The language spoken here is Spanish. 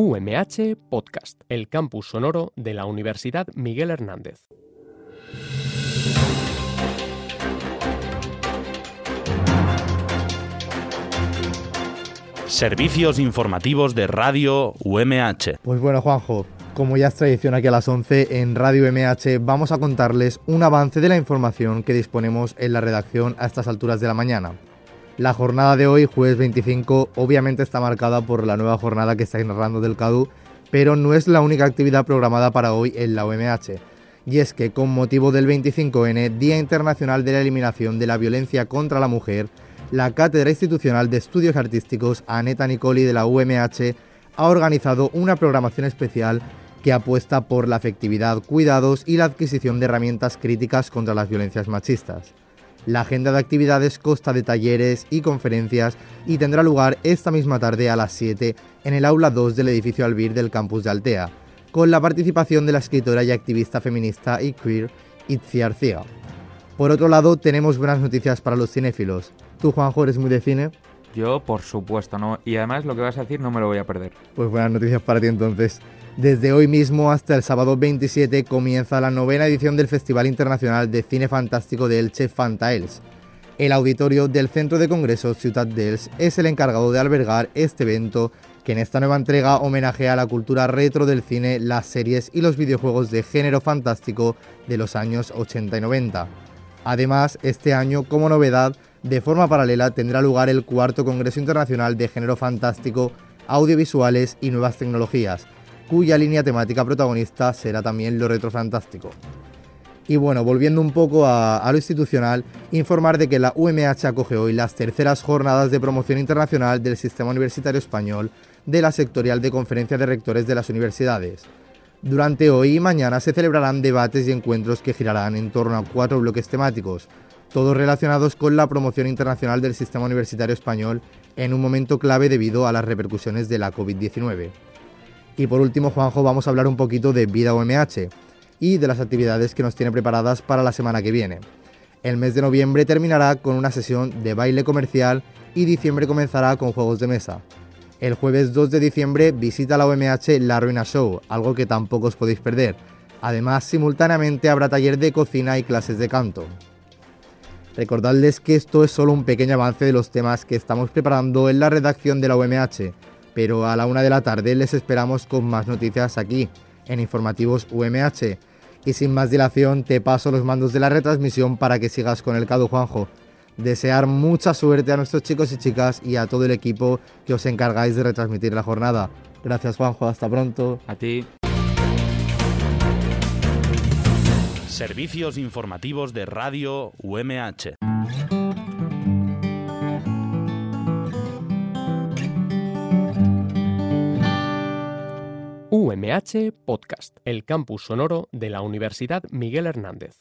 UMH Podcast, el campus sonoro de la Universidad Miguel Hernández. Servicios informativos de Radio UMH. Pues bueno, Juanjo, como ya es tradición aquí a las 11 en Radio UMH, vamos a contarles un avance de la información que disponemos en la redacción a estas alturas de la mañana. La jornada de hoy, jueves 25, obviamente está marcada por la nueva jornada que está narrando del CADU, pero no es la única actividad programada para hoy en la UMH. Y es que con motivo del 25N, Día Internacional de la Eliminación de la Violencia contra la Mujer, la Cátedra Institucional de Estudios Artísticos Aneta Nicoli de la UMH ha organizado una programación especial que apuesta por la afectividad, cuidados y la adquisición de herramientas críticas contra las violencias machistas. La agenda de actividades consta de talleres y conferencias y tendrá lugar esta misma tarde a las 7 en el aula 2 del edificio Albir del campus de Altea, con la participación de la escritora y activista feminista y queer Itziar Cía. Por otro lado, tenemos buenas noticias para los cinéfilos. ¿Tú, Juanjo, eres muy de cine? Yo, por supuesto, no. Y además lo que vas a decir no me lo voy a perder. Pues buenas noticias para ti entonces. Desde hoy mismo hasta el sábado 27 comienza la 9ª edición del Festival Internacional de Cine Fantástico de Elche Fantaels. El auditorio del Centro de Congresos Ciutat d'Elx es el encargado de albergar este evento que en esta nueva entrega homenajea a la cultura retro del cine, las series y los videojuegos de género fantástico de los años 80 y 90. Además, este año, como novedad, de forma paralela tendrá lugar el 4º Congreso Internacional de Género Fantástico, Audiovisuales y Nuevas Tecnologías, cuya línea temática protagonista será también lo retrofantástico. Y bueno, volviendo un poco a lo institucional, informar de que la UMH acoge hoy las terceras jornadas de promoción internacional del Sistema Universitario Español de la Sectorial de Conferencia de Rectores de las Universidades. Durante hoy y mañana se celebrarán debates y encuentros que girarán en torno a 4 bloques temáticos, todos relacionados con la promoción internacional del Sistema Universitario Español en un momento clave debido a las repercusiones de la COVID-19. Y por último, Juanjo, vamos a hablar un poquito de Vida UMH y de las actividades que nos tiene preparadas para la semana que viene. El mes de noviembre terminará con una sesión de baile comercial y diciembre comenzará con juegos de mesa. El jueves 2 de diciembre visita la UMH La Ruina Show, algo que tampoco os podéis perder. Además, simultáneamente habrá taller de cocina y clases de canto. Recordadles que esto es solo un pequeño avance de los temas que estamos preparando en la redacción de la UMH, pero a la 1 de la tarde les esperamos con más noticias aquí, en Informativos UMH. Y sin más dilación, te paso los mandos de la retransmisión para que sigas con el CADU, Juanjo. Desear mucha suerte a nuestros chicos y chicas y a todo el equipo que os encargáis de retransmitir la jornada. Gracias, Juanjo, hasta pronto. A ti. Servicios informativos de Radio UMH. UMH Podcast, el campus sonoro de la Universidad Miguel Hernández.